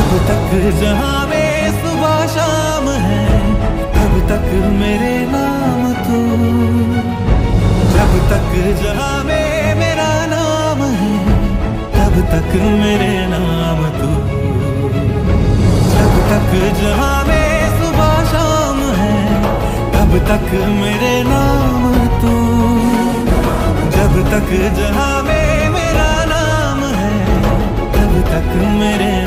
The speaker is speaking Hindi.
जब तक जहां में सुबह शाम है, तब तक मेरे नाम तू। जब तक जहां में मेरा नाम है, तब तक मेरे नाम तू। जब तक जहां में सुबह शाम है, तब तक मेरे नाम तू। जब तक जहां में मेरा नाम है, तब तक मेरे